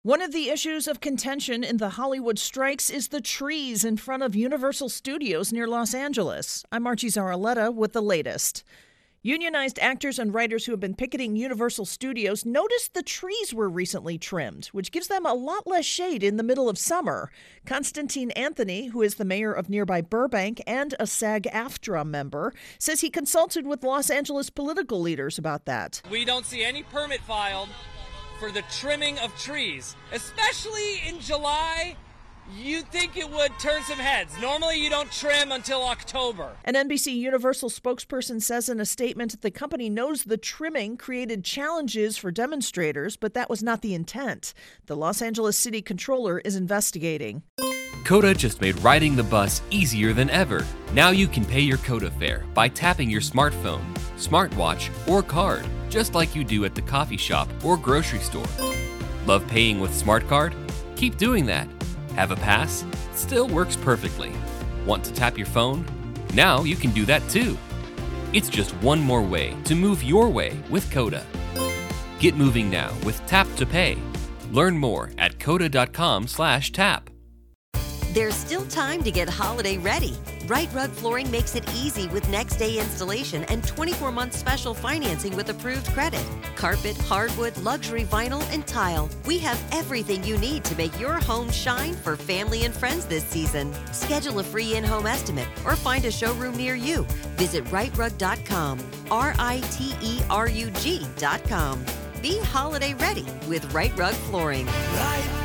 One of the issues of contention in the Hollywood strikes is the trees in front of Universal Studios near Los Angeles. I'm Archie Zaraletta with the latest. Unionized actors and writers who have been picketing Universal Studios noticed the trees were recently trimmed, which gives them a lot less shade in the middle of summer. Constantine Anthony, who is the mayor of nearby Burbank and a SAG-AFTRA member, says he consulted with Los Angeles political leaders about that. We don't see any permit filed for the trimming of trees, especially in July. You'd think it would turn some heads. Normally, you don't trim until October. An NBC Universal spokesperson says in a statement that the company knows the trimming created challenges for demonstrators, but that was not the intent. The Los Angeles City Controller is investigating. Coda just made riding the bus easier than ever. Now you can pay your Coda fare by tapping your smartphone, smartwatch, or card, just like you do at the coffee shop or grocery store. Love paying with Smart Card? Keep doing that. Have a pass? Still works perfectly. Want to tap your phone? Now you can do that too. It's just one more way to move your way with Coda. Get moving now with Tap to Pay. Learn more at coda.com/tap. There's still time to get holiday ready. Right Rug Flooring makes it easy with next day installation and 24-month special financing with approved credit. Carpet, hardwood, luxury vinyl, and tile. We have everything you need to make your home shine for family and friends this season. Schedule a free in-home estimate or find a showroom near you. Visit rightrug.com, RITERUG.com. Be holiday ready with Right Rug Flooring. Right